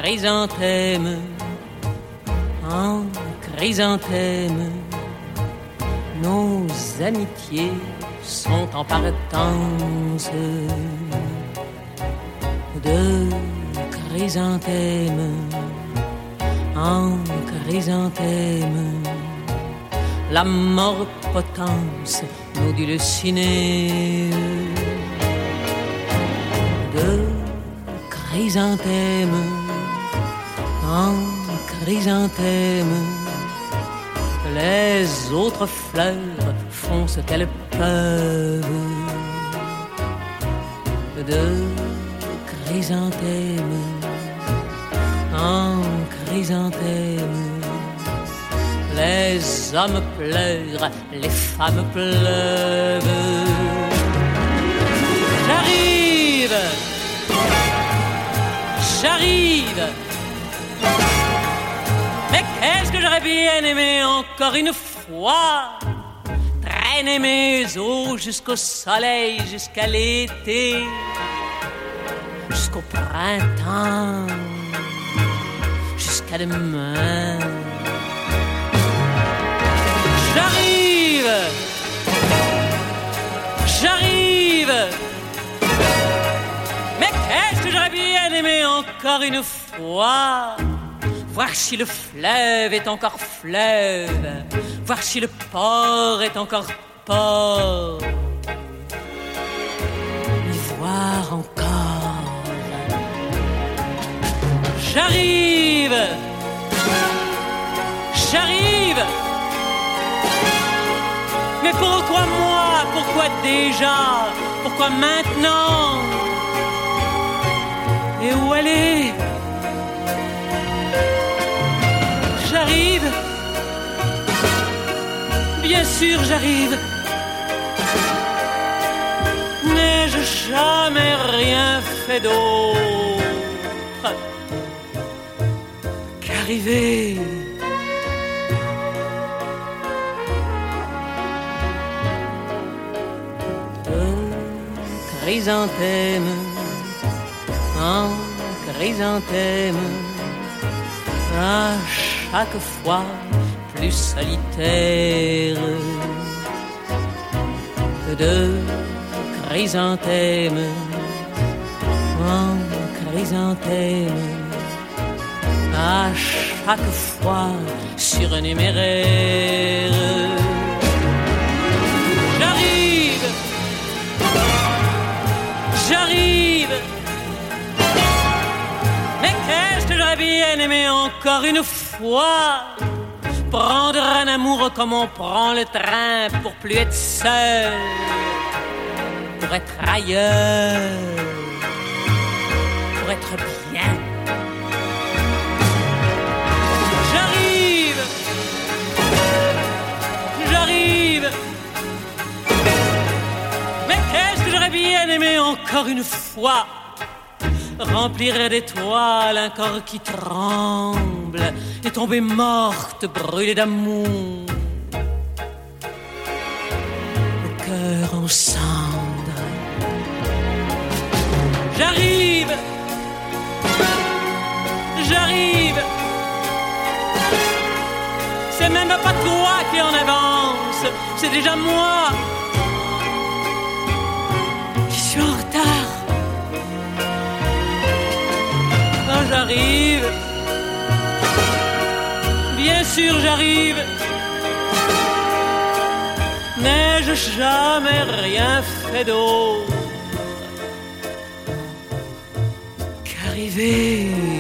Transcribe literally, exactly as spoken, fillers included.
chrysanthème, en chrysanthème, nos amitiés sont en partance. De chrysanthème en chrysanthème, la mort potence nous dit le ciné. De chrysanthème en chrysanthème, les autres fleurs font ce qu'elles peuvent. De chrysanthème en chrysanthème, les hommes pleurent, les femmes pleuvent. J'arrive, j'arrive. Mais qu'est-ce que j'aurais bien aimé encore une fois traîner mes os jusqu'au soleil, jusqu'à l'été, jusqu'au printemps, jusqu'à demain. J'arrive, j'arrive. Mais qu'est-ce que j'aurais bien aimé encore une fois voir si le fleuve est encore fleuve, voir si le port est encore port, y voir encore. J'arrive, j'arrive. Mais pourquoi moi? Pourquoi déjà? Pourquoi maintenant? Et où aller? J'arrive, bien sûr j'arrive. N'ai-je jamais rien fait d'autre qu'arriver? De chrysanthème en chrysanthème, à chaque fois plus solitaire. De chrysanthème en chrysanthème, à chaque fois surnuméraire. J'arrive, j'arrive. Mais qu'est-ce que j'aurais bien aimé encore une fois prendre un amour comme on prend le train pour plus être seul, pour être ailleurs, pour être bien. J'arrive, j'arrive. Mais qu'est-ce que j'aurais bien aimé encore une fois remplir d'étoiles un corps qui tremble et tomber morte, brûlée d'amour, le cœur en cendres. J'arrive, j'arrive. C'est même pas toi qui en avance, c'est déjà moi qui suis en retard. J'arrive, bien sûr j'arrive. N'ai-je jamais rien fait d'autre qu'arriver?